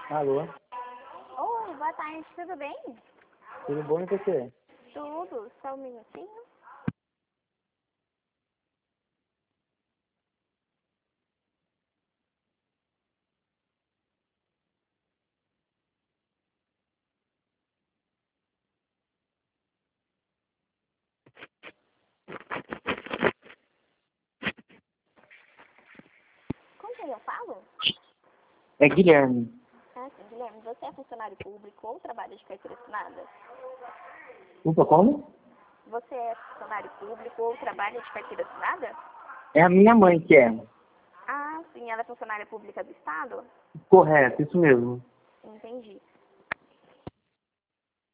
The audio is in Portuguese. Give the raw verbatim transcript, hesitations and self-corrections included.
Alô? Oi, boa tarde, tudo bem? Tudo bom e você? Tudo, só um minutinho. Com quem eu falo? É Guilherme. Ah, sim, Guilherme, você é funcionário público ou trabalha de carteira assinada? Opa, como? Você é funcionário público ou trabalha de carteira assinada? É a minha mãe que é. Ah, sim, ela é funcionária pública do Estado? Correto, isso mesmo. Entendi.